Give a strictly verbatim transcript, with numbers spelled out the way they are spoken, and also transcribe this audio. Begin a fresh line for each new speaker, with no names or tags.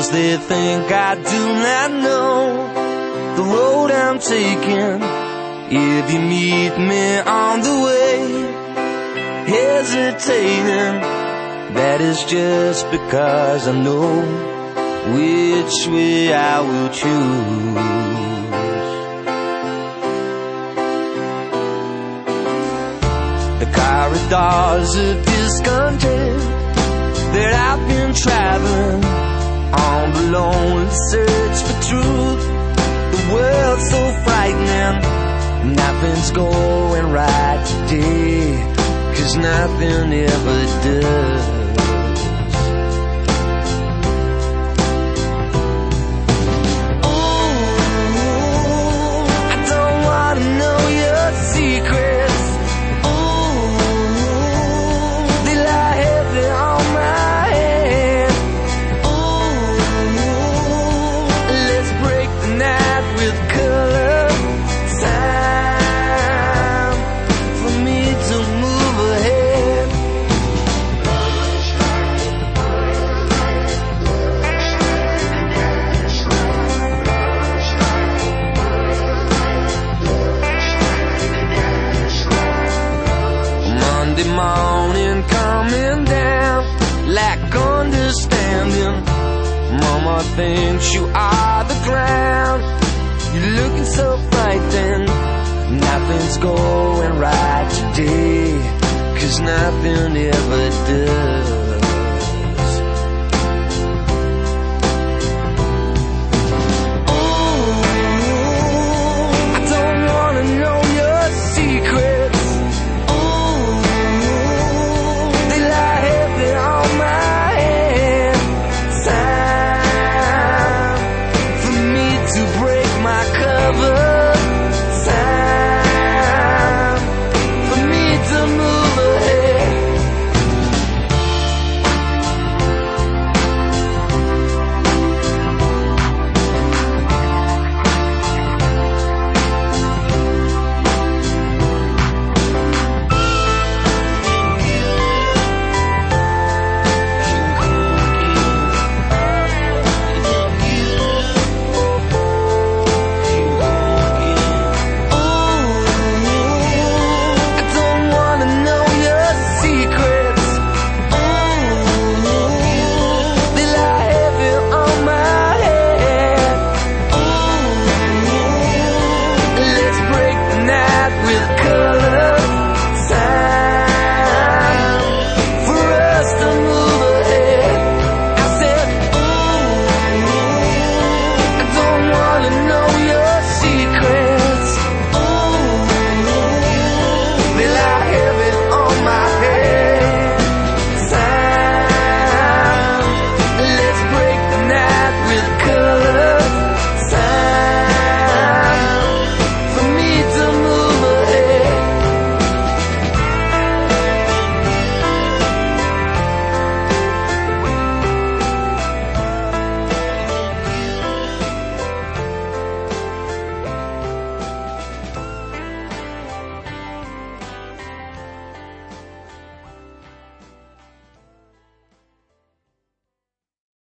'cause they think I do not know the road I'm taking. If you meet me on the way, hesitating, that is just because I know which way I will choose. The corridors of discontent that I've been traveling on the lonely search for truth. The world's so frightening, nothing's going right today, 'cause nothing ever does. Ooh, I don't wanna know your secrets. Ooh, they lie heavy on my head. Ooh, let's break the night with color. Time for me to move ahead. Monday morning coming down, lack understanding. Mama thinks you are the ground. You're looking so frightened, nothing's going right today, 'cause nothing